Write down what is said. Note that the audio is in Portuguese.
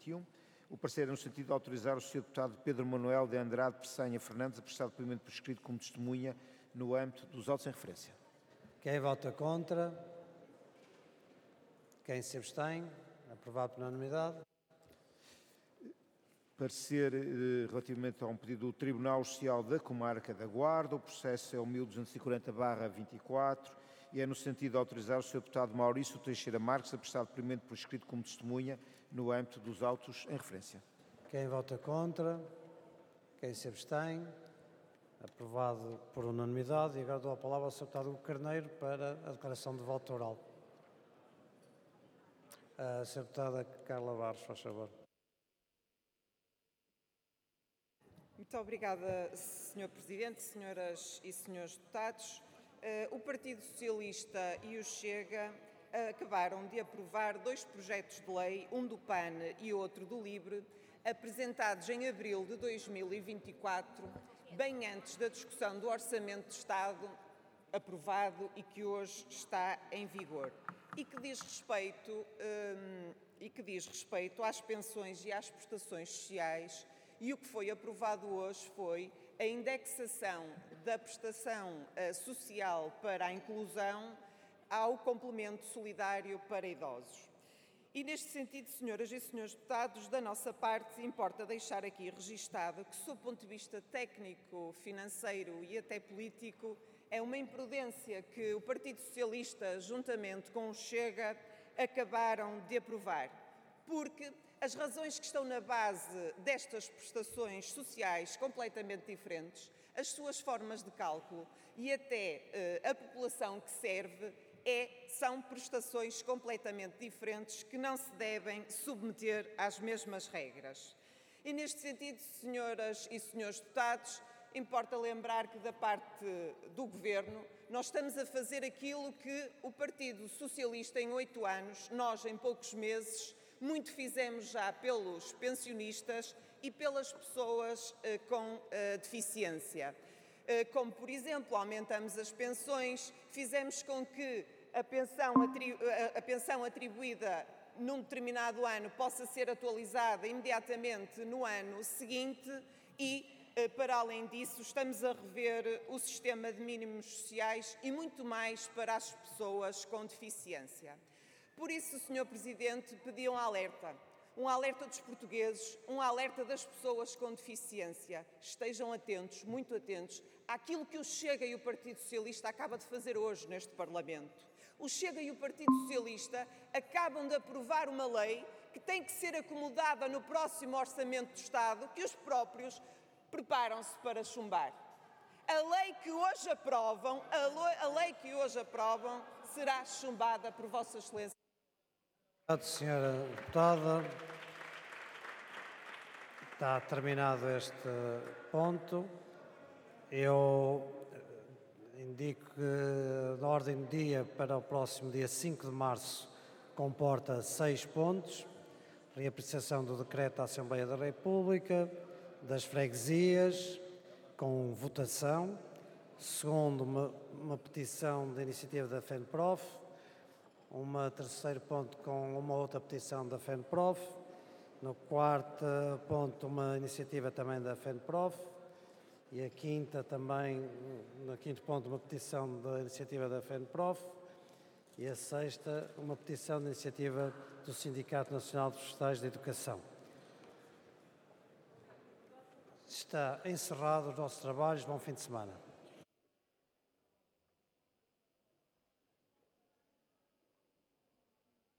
2021. O parecer é no sentido de autorizar o Sr. Deputado Pedro Manuel de Andrade Pessanha Fernandes a prestar depoimento por escrito como testemunha no âmbito dos autos em referência. Quem vota contra? Quem se abstém? Aprovado por unanimidade. Parecer relativamente a um pedido do Tribunal Social da Comarca da Guarda. O processo é o 1240/24 e é no sentido de autorizar o Sr. Deputado Maurício Teixeira Marques a prestar depoimento por escrito como testemunha no âmbito dos autos em referência. Quem vota contra? Quem se abstém? Aprovado por unanimidade. E agora dou a palavra ao Sr. Deputado Hugo Carneiro para a declaração de voto oral. A Sra. Deputada Carla Barros, faz favor. Muito obrigada, Sr. Presidente, senhoras e senhores deputados. O Partido Socialista e o Chega acabaram de aprovar 2 projetos de lei, um do PAN e outro do LIVRE, apresentados em abril de 2024, bem antes da discussão do Orçamento de Estado aprovado e que hoje está em vigor, e que diz respeito às pensões e às prestações sociais. E o que foi aprovado hoje foi a indexação da prestação social para a inclusão ao complemento solidário para idosos. E neste sentido, senhoras e senhores deputados, da nossa parte importa deixar aqui registado que, sob o ponto de vista técnico, financeiro e até político, é uma imprudência que o Partido Socialista, juntamente com o Chega, acabaram de aprovar. Porque as razões que estão na base destas prestações sociais completamente diferentes, as suas formas de cálculo e até a população que serve, são prestações completamente diferentes que não se devem submeter às mesmas regras. E neste sentido, senhoras e senhores deputados, importa lembrar que da parte do Governo nós estamos a fazer aquilo que o Partido Socialista em 8 anos, nós em poucos meses, muito fizemos já pelos pensionistas e pelas pessoas com deficiência. Como, por exemplo, aumentamos as pensões, fizemos com que a pensão atribuída num determinado ano possa ser atualizada imediatamente no ano seguinte e, para além disso, estamos a rever o sistema de mínimos sociais e muito mais para as pessoas com deficiência. Por isso, Sr. Presidente, pedi um alerta dos portugueses, um alerta das pessoas com deficiência. Estejam atentos, muito atentos, àquilo que o Chega e o Partido Socialista acabam de fazer hoje neste Parlamento. O Chega e o Partido Socialista acabam de aprovar uma lei que tem que ser acomodada no próximo Orçamento do Estado, que os próprios preparam-se para chumbar. A lei que hoje aprovam, será chumbada por Vossa Excelência. Obrigado, Sra. Deputada. Está terminado este ponto. Eu indico que a ordem do dia para o próximo dia 5 de março comporta 6 pontos. Reapreciação do decreto da Assembleia da República, das freguesias, com votação. Segundo, uma petição de iniciativa da FENPROF. Terceiro ponto com uma outra petição da FENPROF. No quarto ponto, uma iniciativa também da FENPROF. E a quinta também, no quinto ponto, uma petição da iniciativa da FENPROF. E a sexta, uma petição de iniciativa do Sindicato Nacional de Profissionais de Educação. Está encerrado os nossos trabalhos. Bom fim de semana.